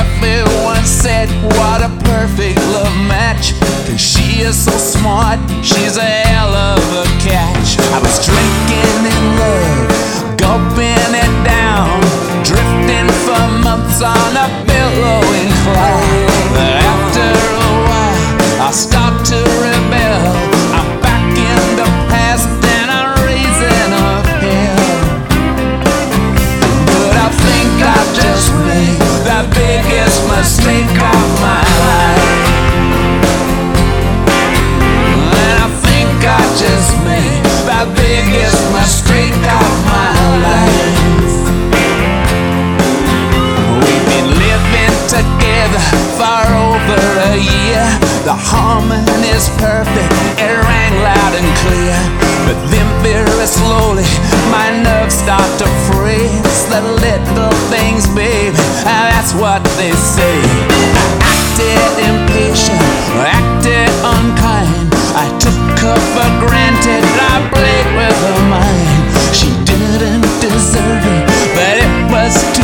Everyone said, what a perfect love match. Cause she is so smart, she's a hell of a catch. I was drinking in love, gulping it down, drifting for months on a billowing cloud. But after a while, I start to rebel. I'm back in the past and I'm raising up hell. But I think I just made the biggest mistake of my life. And I think I just made the biggest mistake of my life. We've been living together for over a year. The harmony's perfect, it rang loud and clear. But then very slowly my nerves start to freeze. The little things, baby, that's what they say. I acted impatient, acted unkind. I took her for granted, I played with her mind. She didn't deserve it, but it was too